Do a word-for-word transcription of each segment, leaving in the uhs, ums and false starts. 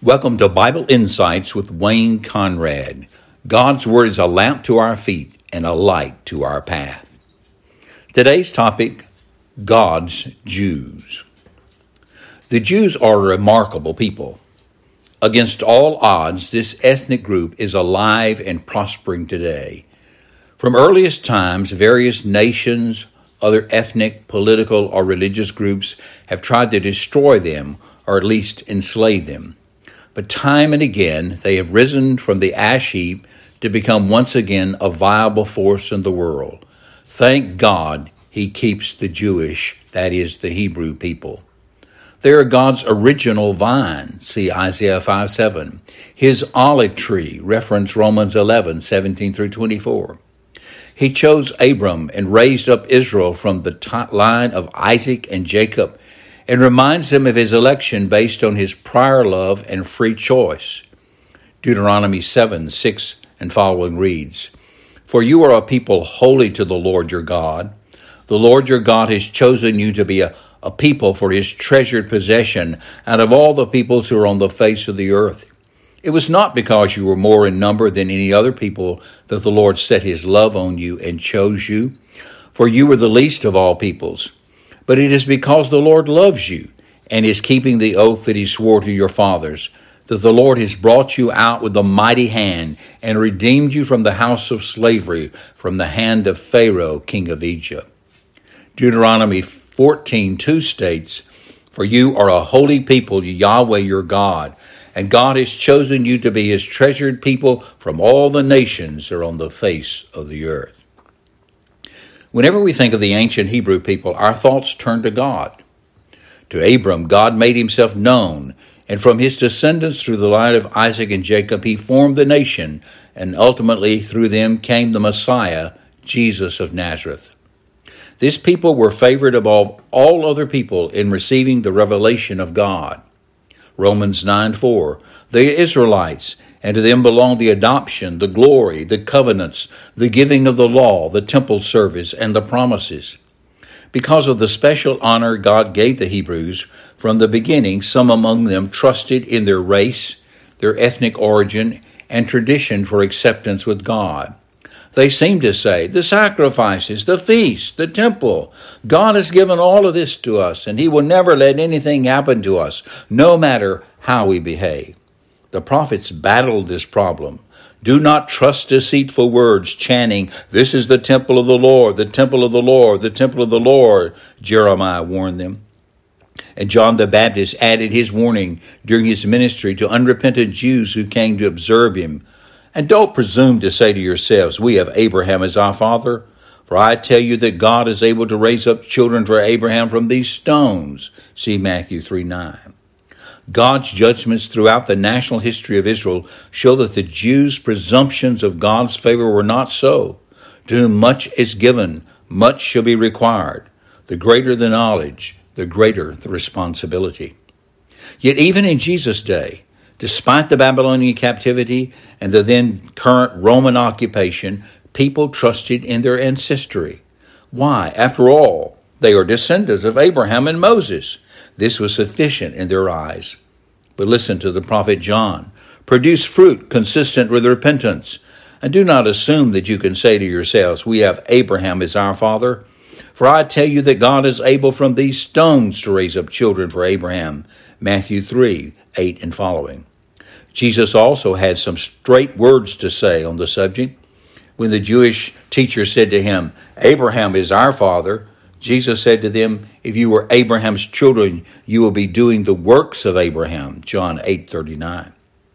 Welcome to Bible Insights with Wayne Conrad. God's Word is a lamp to our feet and a light to our path. Today's topic, God's Jews. The Jews are a remarkable people. Against all odds, this ethnic group is alive and prospering today. From earliest times, various nations, other ethnic, political, or religious groups have tried to destroy them or at least enslave them. But time and again, they have risen from the ash heap to become once again a viable force in the world. Thank God he keeps the Jewish, that is, the Hebrew people. They are God's original vine, see Isaiah five seven. His olive tree, reference Romans eleven seventeen through twenty-four. He chose Abram and raised up Israel from the t- line of Isaac and Jacob, and reminds them of his election based on his prior love and free choice. Deuteronomy seven six and following reads, "For you are a people holy to the Lord your God. The Lord your God has chosen you to be a, a people for his treasured possession out of all the peoples who are on the face of the earth. It was not because you were more in number than any other people that the Lord set his love on you and chose you, for you were the least of all peoples. But it is because the Lord loves you and is keeping the oath that he swore to your fathers, that the Lord has brought you out with a mighty hand and redeemed you from the house of slavery, from the hand of Pharaoh, king of Egypt." Deuteronomy fourteen two states, "For you are a holy people, Yahweh your God, and God has chosen you to be his treasured people from all the nations that are on the face of the earth." Whenever we think of the ancient Hebrew people, our thoughts turn to God. To Abram, God made himself known, and from his descendants through the line of Isaac and Jacob, he formed the nation, and ultimately through them came the Messiah, Jesus of Nazareth. This people were favored above all other people in receiving the revelation of God. Romans nine four, "The Israelites, and to them belong the adoption, the glory, the covenants, the giving of the law, the temple service, and the promises." Because of the special honor God gave the Hebrews, from the beginning, some among them trusted in their race, their ethnic origin, and tradition for acceptance with God. They seemed to say, the sacrifices, the feasts, the temple, God has given all of this to us, and he will never let anything happen to us, no matter how we behave. The prophets battled this problem. Do not trust deceitful words, chanting, "This is the temple of the Lord, the temple of the Lord, the temple of the Lord," Jeremiah warned them. And John the Baptist added his warning during his ministry to unrepentant Jews who came to observe him. "And don't presume to say to yourselves, 'We have Abraham as our father.' For I tell you that God is able to raise up children for Abraham from these stones." See Matthew three nine. God's judgments throughout the national history of Israel show that the Jews' presumptions of God's favor were not so. To whom much is given, much shall be required. The greater the knowledge, the greater the responsibility. Yet even in Jesus' day, despite the Babylonian captivity and the then current Roman occupation, people trusted in their ancestry. Why? After all, they are descendants of Abraham and Moses. This was sufficient in their eyes. But listen to the prophet John. "Produce fruit consistent with repentance. And do not assume that you can say to yourselves, 'We have Abraham as our father.' For I tell you that God is able from these stones to raise up children for Abraham." Matthew three eight and following. Jesus also had some straight words to say on the subject. When the Jewish teacher said to him, "Abraham is our father," Jesus said to them, "If you were Abraham's children, you will be doing the works of Abraham." John eight thirty-nine.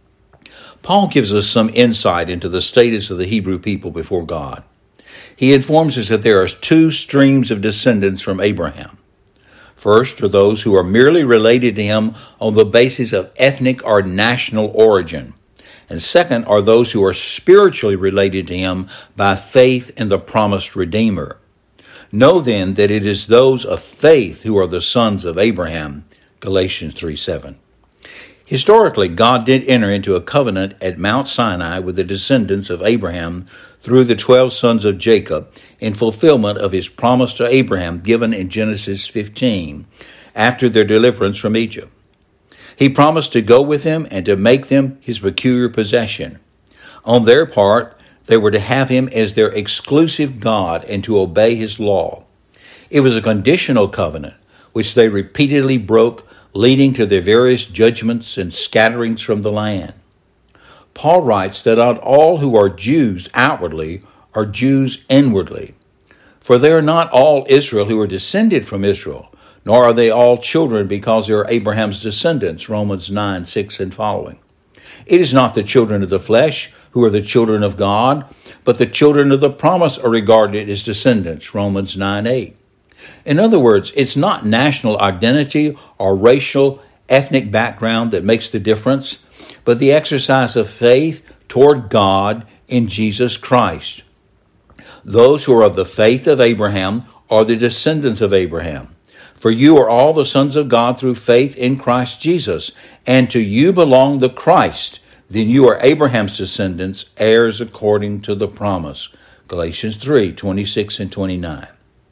Paul gives us some insight into the status of the Hebrew people before God. He informs us that there are two streams of descendants from Abraham. First are those who are merely related to him on the basis of ethnic or national origin. And second are those who are spiritually related to him by faith in the promised Redeemer. Know then that it is those of faith who are the sons of Abraham, Galatians three seven. Historically, God did enter into a covenant at Mount Sinai with the descendants of Abraham through the twelve sons of Jacob in fulfillment of his promise to Abraham given in Genesis fifteen after their deliverance from Egypt. He promised to go with them and to make them his peculiar possession. On their part, they were to have him as their exclusive God and to obey his law. It was a conditional covenant, which they repeatedly broke, leading to their various judgments and scatterings from the land. Paul writes that not all who are Jews outwardly are Jews inwardly. For they are not all Israel who are descended from Israel, nor are they all children because they are Abraham's descendants, Romans nine, six and following. It is not the children of the flesh who are the children of God, but the children of the promise are regarded as descendants, Romans nine, eight. In other words, it's not national identity or racial, ethnic background that makes the difference, but the exercise of faith toward God in Jesus Christ. Those who are of the faith of Abraham are the descendants of Abraham. For you are all the sons of God through faith in Christ Jesus, and to you belong the Christ. Then you are Abraham's descendants, heirs according to the promise. Galatians three, twenty-six and twenty-nine.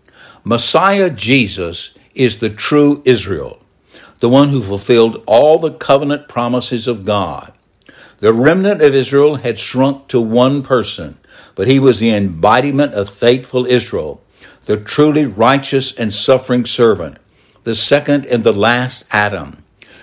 Messiah Jesus is the true Israel, the one who fulfilled all the covenant promises of God. The remnant of Israel had shrunk to one person, but he was the embodiment of faithful Israel, the truly righteous and suffering servant, the second and the last Adam.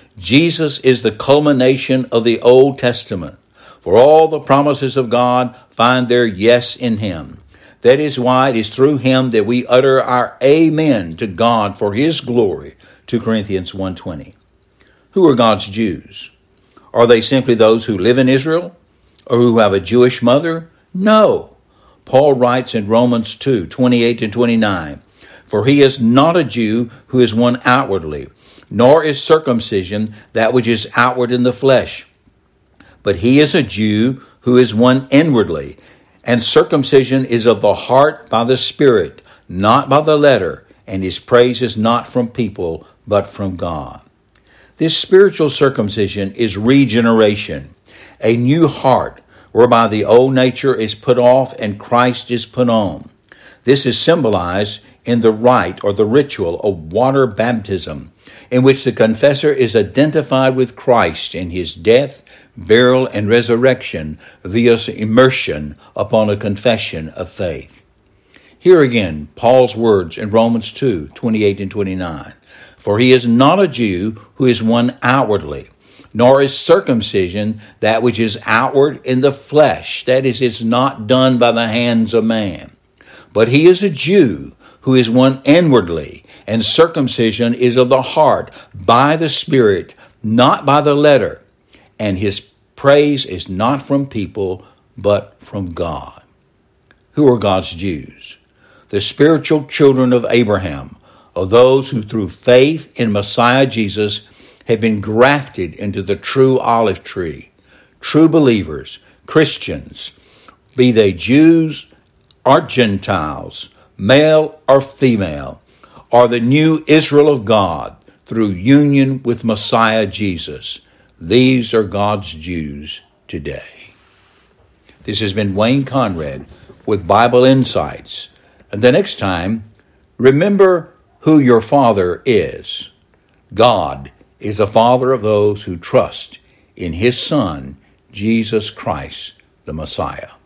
Jesus is the culmination of the Old Testament, for all the promises of God find their yes in him. That is why it is through him that we utter our amen to God for his glory, Second Corinthians one twenty. Who are God's Jews? Are they simply those who live in Israel or who have a Jewish mother? No. Paul writes in Romans two, twenty-eight and twenty-nine, for he is not a Jew who is one outwardly, nor is circumcision that which is outward in the flesh. But he is a Jew who is one inwardly, and circumcision is of the heart by the Spirit, not by the letter, and his praise is not from people, but from God. This spiritual circumcision is regeneration, a new heart, whereby the old nature is put off and Christ is put on. This is symbolized in the rite or the ritual of water baptism, in which the confessor is identified with Christ in his death, burial, and resurrection via immersion upon a confession of faith. Here again, Paul's words in Romans two, twenty-eight and twenty-nine. For he is not a Jew who is one outwardly, nor is circumcision that which is outward in the flesh, that is, is not done by the hands of man. But he is a Jew who is one inwardly, and circumcision is of the heart, by the Spirit, not by the letter. And his praise is not from people, but from God. Who are God's Jews? The spiritual children of Abraham, of those who through faith in Messiah Jesus have been grafted into the true olive tree. True believers, Christians, be they Jews or Gentiles, male or female, are the new Israel of God through union with Messiah Jesus. These are God's Jews today. This has been Wayne Conrad with Bible Insights. And the next time, remember who your Father is. God is the Father of those who trust in his Son, Jesus Christ, the Messiah.